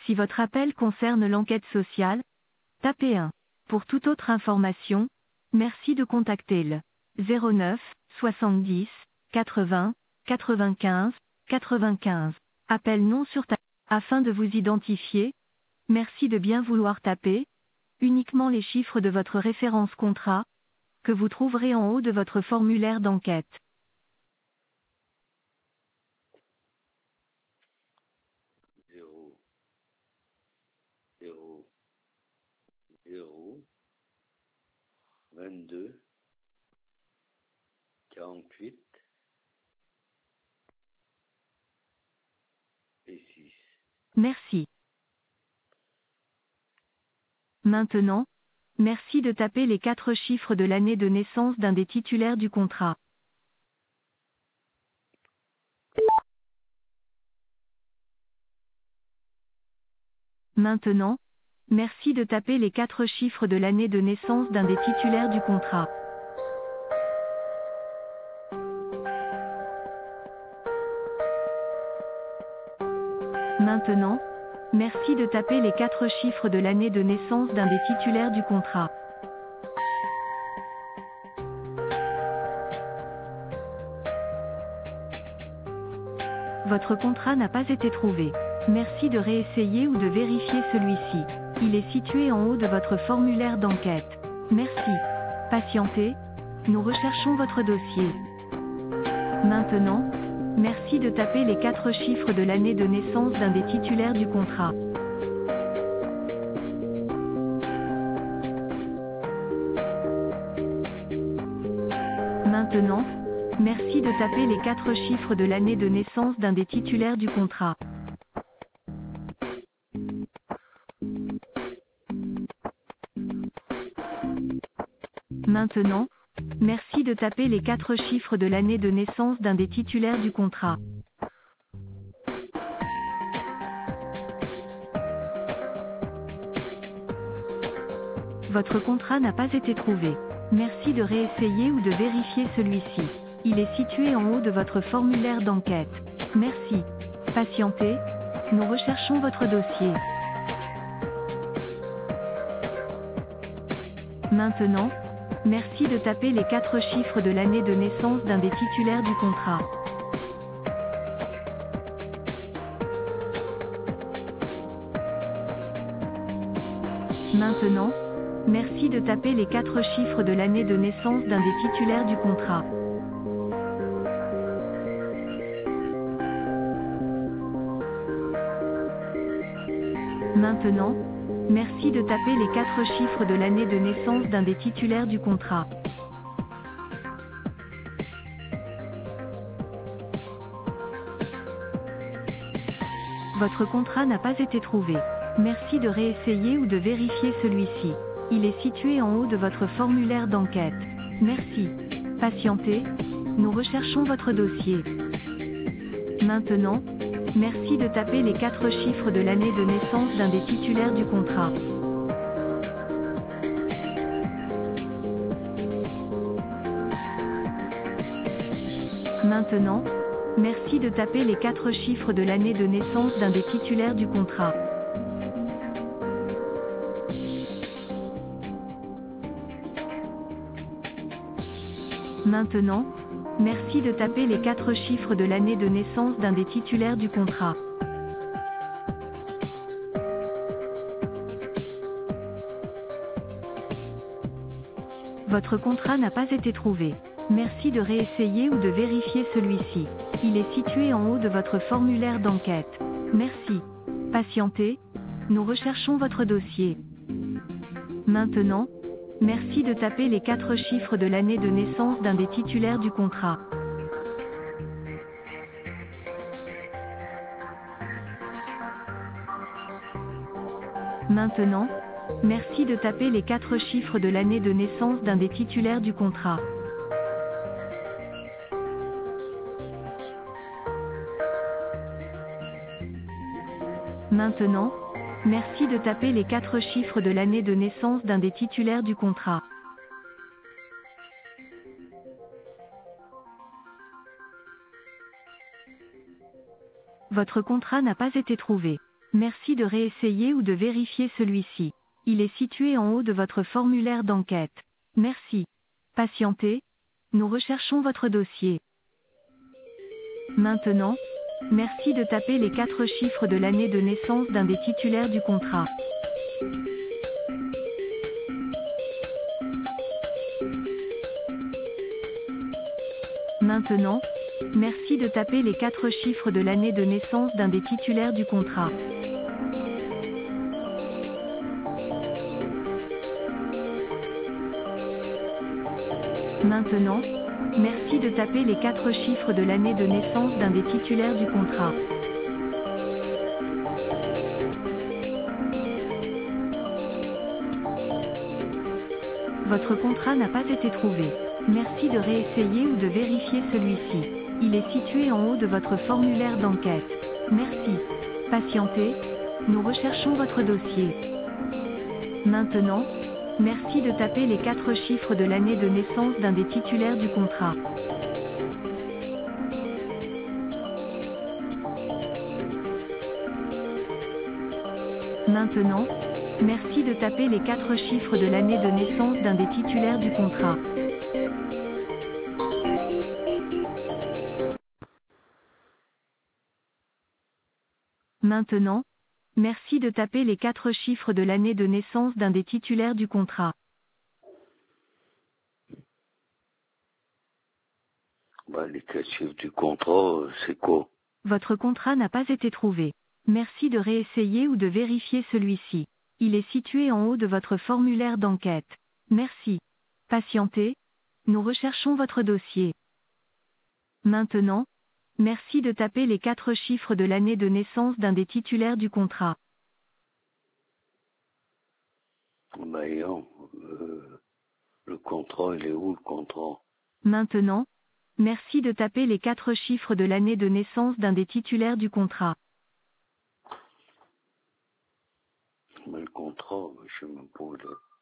Si votre appel concerne l'enquête sociale, tapez 1. Pour toute autre information, merci de contacter le 09 70 80 95 95. Appel non surtaxé. Afin de vous identifier, merci de bien vouloir taper uniquement les chiffres de votre référence contrat, que vous trouverez en haut de votre formulaire d'enquête. 0, 0, 0, 22, 48 et 6. Merci. Maintenant, merci de taper les 4 chiffres de l'année de naissance d'un des titulaires du contrat. Maintenant, merci de taper les 4 chiffres de l'année de naissance d'un des titulaires du contrat. Maintenant, merci de taper les 4 chiffres de l'année de naissance d'un des titulaires du contrat. Votre contrat n'a pas été trouvé. Merci de réessayer ou de vérifier celui-ci. Il est situé en haut de votre formulaire d'enquête. Merci. Patientez. Nous recherchons votre dossier. Maintenant, merci de taper les 4 chiffres de l'année de naissance d'un des titulaires du contrat. Maintenant, merci de taper les 4 chiffres de l'année de naissance d'un des titulaires du contrat. Maintenant, merci de taper les 4 chiffres de l'année de naissance d'un des titulaires du contrat. Votre contrat n'a pas été trouvé. Merci de réessayer ou de vérifier celui-ci. Il est situé en haut de votre formulaire d'enquête. Merci. Patientez. Nous recherchons votre dossier. Maintenant, merci de taper les 4 chiffres de l'année de naissance d'un des titulaires du contrat. Maintenant, merci de taper les 4 chiffres de l'année de naissance d'un des titulaires du contrat. Maintenant, merci de taper les 4 chiffres de l'année de naissance d'un des titulaires du contrat. Votre contrat n'a pas été trouvé. Merci de réessayer ou de vérifier celui-ci. Il est situé en haut de votre formulaire d'enquête. Merci. Patientez. Nous recherchons votre dossier. Maintenant, merci de taper les 4 chiffres de l'année de naissance d'un des titulaires du contrat. Maintenant, merci de taper les 4 chiffres de l'année de naissance d'un des titulaires du contrat. Maintenant, merci de taper les 4 chiffres de l'année de naissance d'un des titulaires du contrat. Votre contrat n'a pas été trouvé. Merci de réessayer ou de vérifier celui-ci. Il est situé en haut de votre formulaire d'enquête. Merci. Patientez. Nous recherchons votre dossier. Maintenant, merci de taper les 4 chiffres de l'année de naissance d'un des titulaires du contrat. Maintenant, merci de taper les 4 chiffres de l'année de naissance d'un des titulaires du contrat. Maintenant, merci de taper les 4 chiffres de l'année de naissance d'un des titulaires du contrat. Votre contrat n'a pas été trouvé. Merci de réessayer ou de vérifier celui-ci. Il est situé en haut de votre formulaire d'enquête. Merci. Patientez. Nous recherchons votre dossier. Maintenant, merci de taper les 4 chiffres de l'année de naissance d'un des titulaires du contrat. Maintenant, merci de taper les 4 chiffres de l'année de naissance d'un des titulaires du contrat. Maintenant, merci de taper les 4 chiffres de l'année de naissance d'un des titulaires du contrat. Votre contrat n'a pas été trouvé. Merci de réessayer ou de vérifier celui-ci. Il est situé en haut de votre formulaire d'enquête. Merci. Patientez. Nous recherchons votre dossier. Maintenant, merci de taper les 4 chiffres de l'année de naissance d'un des titulaires du contrat. Maintenant, merci de taper les 4 chiffres de l'année de naissance d'un des titulaires du contrat. Maintenant, merci de taper les 4 chiffres de l'année de naissance d'un des titulaires du contrat. Les 4 chiffres du contrat, c'est quoi? Votre contrat n'a pas été trouvé. Merci de réessayer ou de vérifier celui-ci. Il est situé en haut de votre formulaire d'enquête. Merci. Patientez. Nous recherchons votre dossier. Maintenant, merci de taper les 4 chiffres de l'année de naissance d'un des titulaires du contrat. Voyons, le contrat, il est où le contrat? Maintenant, merci de taper les 4 chiffres de l'année de naissance d'un des titulaires du contrat. Mais le contrat, je sais même pas où il est.